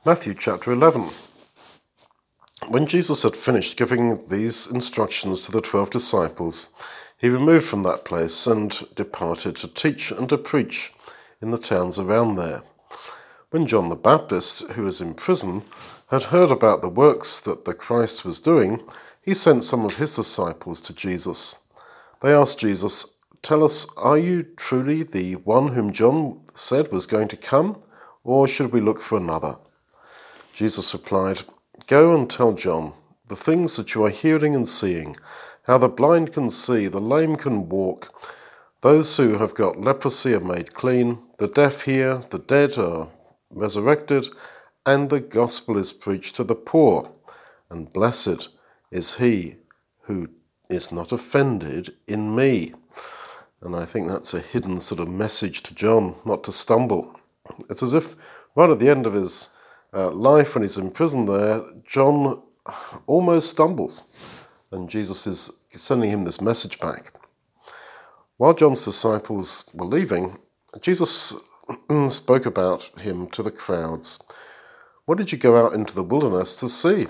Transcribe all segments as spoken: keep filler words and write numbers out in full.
Matthew chapter eleven. When Jesus had finished giving these instructions to the twelve disciples, he removed from that place and departed to teach and to preach in the towns around there. When John the Baptist, who was in prison, had heard about the works that the Christ was doing, he sent some of his disciples to Jesus. They asked Jesus, "Tell us, are you truly the one whom John said was going to come, or should we look for another?" Jesus replied, "Go and tell John the things that you are hearing and seeing, how the blind can see, the lame can walk, those who have got leprosy are made clean, the deaf hear, the dead are resurrected, and the gospel is preached to the poor, and blessed is he who is not offended in me." And I think that's a hidden sort of message to John, not to stumble. It's as if right at the end of his uh, life, when he's in prison there, John almost stumbles, and Jesus is sending him this message back. While John's disciples were leaving, Jesus spoke about him to the crowds. "What did you go out into the wilderness to see?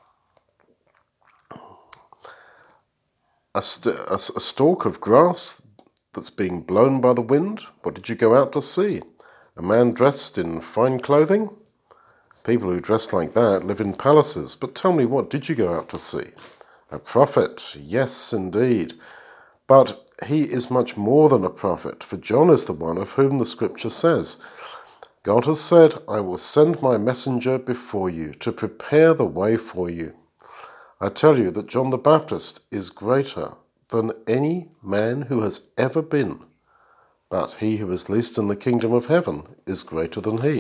A, st- a, a stalk of grass that's being blown by the wind? What did you go out to see? A man dressed in fine clothing? People who dress like that live in palaces. But tell me, what did you go out to see? A prophet? Yes, indeed. But he is much more than a prophet, for John is the one of whom the scripture says, 'God has said, I will send my messenger before you to prepare the way for you.' I tell you that John the Baptist is greater than any man who has ever been, but he who is least in the kingdom of heaven is greater than he."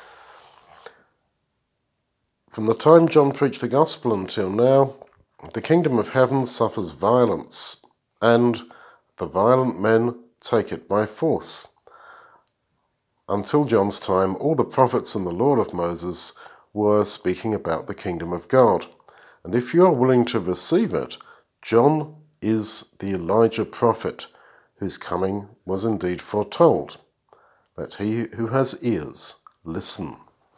From the time John preached the gospel until now, the kingdom of heaven suffers violence, and the violent men take it by force. Until John's time, all the prophets and the law of Moses were speaking about the kingdom of God. And if you are willing to receive it, John is the Elijah prophet, whose coming was indeed foretold. Let he who has ears listen.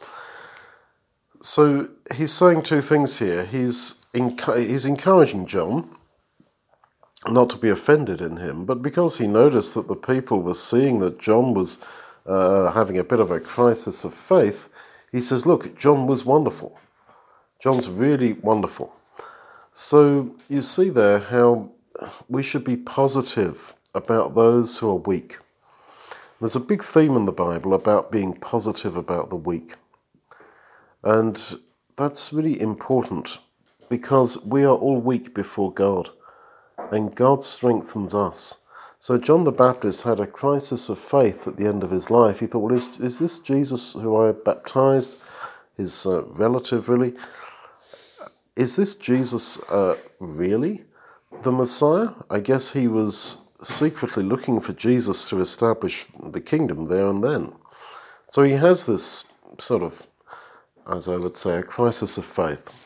So he's saying two things here. He's, enc- he's encouraging John not to be offended in him, but because he noticed that the people were seeing that John was uh, having a bit of a crisis of faith, he says, look, John was wonderful. John's really wonderful. So you see there how we should be positive about those who are weak. There's a big theme in the Bible about being positive about the weak. And that's really important because we are all weak before God, and God strengthens us. So John the Baptist had a crisis of faith at the end of his life. He thought, well, is, is this Jesus who I baptized, his uh, relative really? Is this Jesus uh, really the Messiah? I guess he was secretly looking for Jesus to establish the kingdom there and then. So he has this sort of, as I would say, a crisis of faith.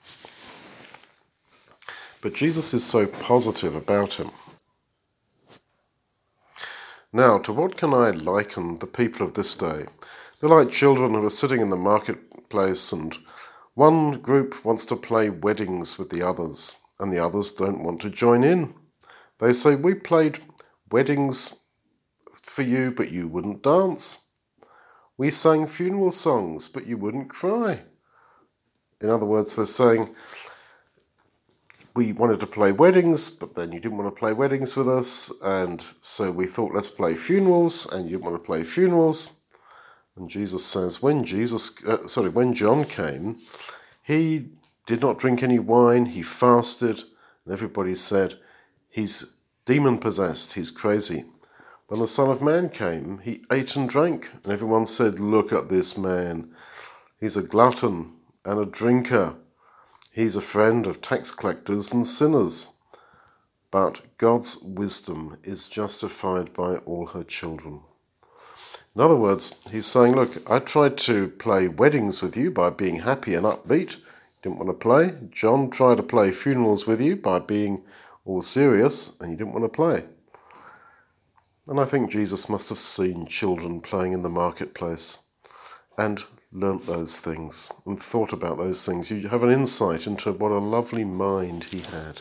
But Jesus is so positive about him. Now, to what can I liken the people of this day? They're like children who are sitting in the marketplace, and one group wants to play weddings with the others, and the others don't want to join in. They say, "We played weddings for you, but you wouldn't dance. We sang funeral songs, but you wouldn't cry." In other words, they're saying, we wanted to play weddings, but then you didn't want to play weddings with us, and so we thought, let's play funerals, and you didn't want to play funerals. And Jesus says, when Jesus, uh, sorry, when John came, he did not drink any wine, he fasted, and everybody said, he's demon-possessed, he's crazy. When the Son of Man came, he ate and drank, and everyone said, look at this man, he's a glutton and a drinker. He's a friend of tax collectors and sinners. But God's wisdom is justified by all her children. In other words, he's saying, look, I tried to play weddings with you by being happy and upbeat. You didn't want to play. John tried to play funerals with you by being all serious, and you didn't want to play. And I think Jesus must have seen children playing in the marketplace and learnt those things and thought about those things, you have an insight into what a lovely mind he had.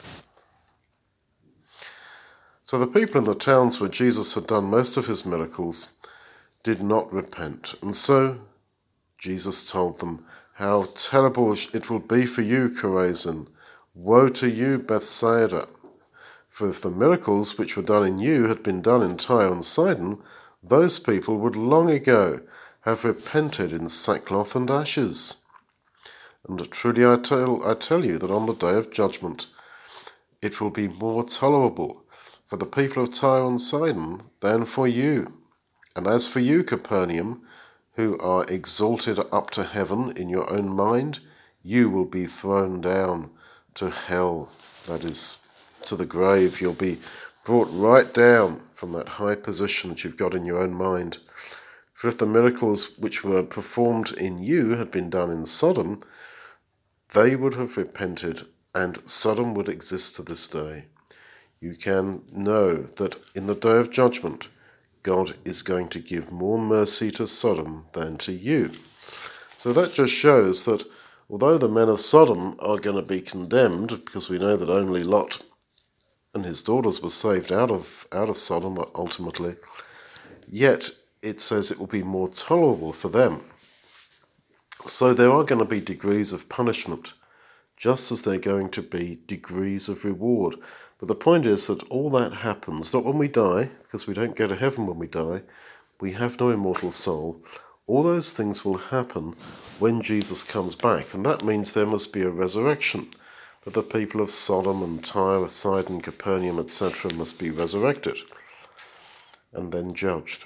So the people in the towns where Jesus had done most of his miracles did not repent. And so Jesus told them, "How terrible it will be for you, Chorazin! Woe to you, Bethsaida! For if the miracles which were done in you had been done in Tyre and Sidon, those people would long ago have repented in sackcloth and ashes. And truly I tell, I tell you that on the day of judgment it will be more tolerable for the people of Tyre and Sidon than for you. And as for you, Capernaum, who are exalted up to heaven in your own mind, you will be thrown down to hell." That is, to the grave. You'll be brought right down from that high position that you've got in your own mind. For if the miracles which were performed in you had been done in Sodom, they would have repented, and Sodom would exist to this day. You can know that in the day of judgment, God is going to give more mercy to Sodom than to you. So that just shows that although the men of Sodom are going to be condemned, because we know that only Lot and his daughters were saved out of out of Sodom ultimately, yet it says it will be more tolerable for them. So there are going to be degrees of punishment, just as there are going to be degrees of reward. But the point is that all that happens, not when we die, because we don't go to heaven when we die, we have no immortal soul. All those things will happen when Jesus comes back, and that means there must be a resurrection, that the people of Sodom and Tyre, Sidon, Capernaum, et cetera must be resurrected and then judged.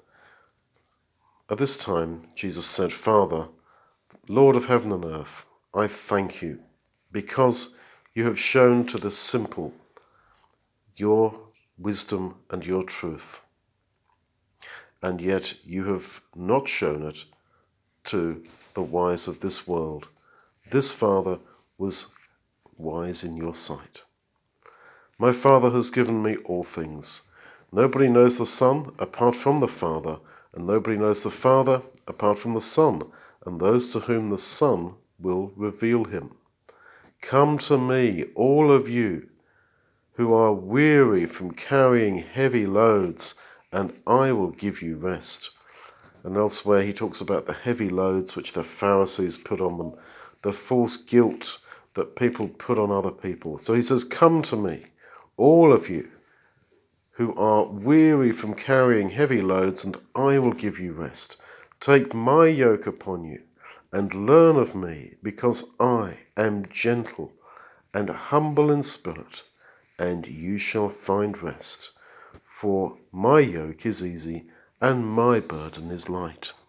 At this time, Jesus said, "Father, Lord of heaven and earth, I thank you, because you have shown to the simple your wisdom and your truth, and yet you have not shown it to the wise of this world. This Father was wise in your sight. My Father has given me all things. Nobody knows the Son apart from the Father, and nobody knows the Father apart from the Son, and those to whom the Son will reveal him. Come to me, all of you who are weary from carrying heavy loads, and I will give you rest." And elsewhere he talks about the heavy loads which the Pharisees put on them, the false guilt that people put on other people. So he says, "Come to me, all of you who are weary from carrying heavy loads, and I will give you rest. Take my yoke upon you and learn of me, because I am gentle and humble in spirit, and you shall find rest. For my yoke is easy and my burden is light."